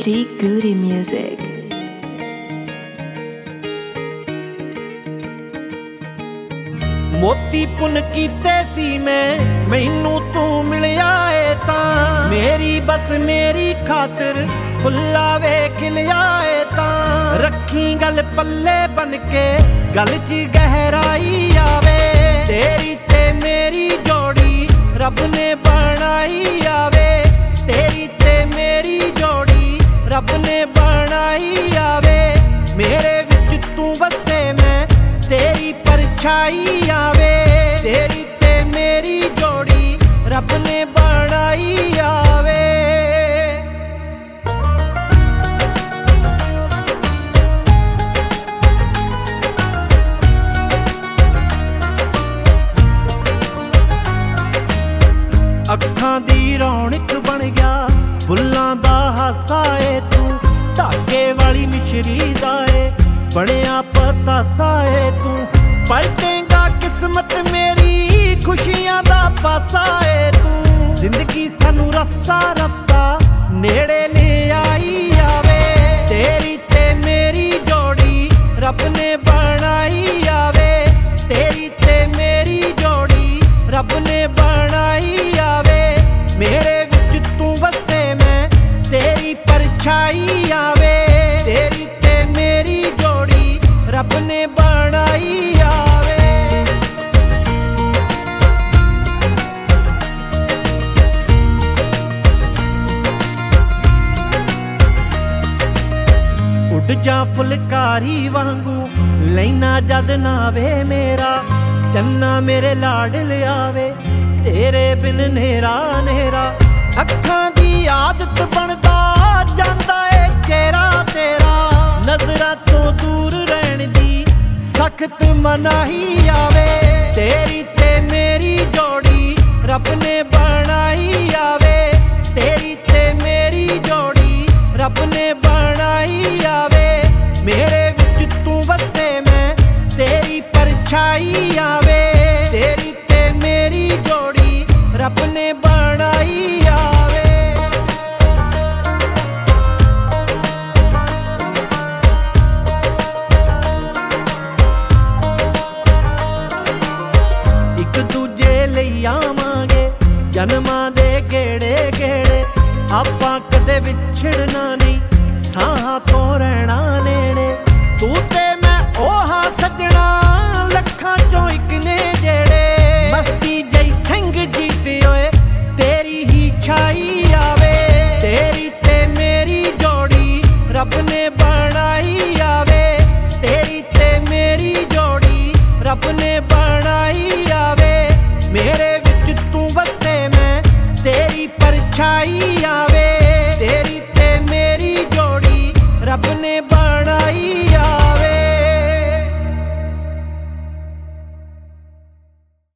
G Goody Music. मोती पुन कीते सी मैनू तू मिलिया है तां मेरी बस मेरी खातिर फुल्ला वे खिलिया है तां रखी गल पल्ले बन के गल च गहराई आवे तेरी ते मेरी जोड़ी रब ने बनाई आवे तेरी ते मेरी जोड़ी रब ने बनाई आवे मेरे विच तू वसे मैं तेरी परछाई आवे तेरी ते मेरी जोड़ी रब ने बनाई आवे अखां दी रौनक बन गया फुल्लां दा हासा ए तू धागे वाली मिश्री दा ए बनिया पतासा ए तू पलटेगा किस्मत मेरी खुशियां दा पासा ए तू जिंदगी सानू रफ्ता रफ्ता नेड़े ले आई आवे तेरी ते मेरी जोड़ी रब ने बनाई आवे तेरी ते मेरी जोड़ी रब ने बनाई आवे मेरे विच तू वसे मैं तेरी परछाई आवे तेरी ते मेरी जोड़ी रब ने बनाई आवे उड़ जा फुलकारी वांगू लैना जद नावे मेरा चन्ना मेरे लाड लियावे तेरे बिन नेरा नेरा अखां दी आदत बनदा जांदा ए चेहरा तेरा नजरां तो दूर रहण दी सख्त मनाही आवे तेरी ते मेरी जोड़ी रब ने बनाई आवे तेरी ते मेरी जोड़ी रब ने बनाई आवे मेरे विच तू वसे मैं तेरी परछाई आवे तेरी ते मेरी जोड़ी रब ने बनाई आवे एक दूजे लई आवांगे जन्मां दे गेड़े गेड़े आपां कदे विछड़ना नहीं साहां तो रहना नेड़े तू ते मैं ओह सजना लखां चों इक ने जेड़े मस्ती जई संग जीते होए तेरी ही छाई आवे तेरी ते मेरी जोड़ी रब ने बनाई आवे तेरी ते मेरी जोड़ी रब ने बनाई आवे मेरे विच तू वसे मैं तेरी परछाई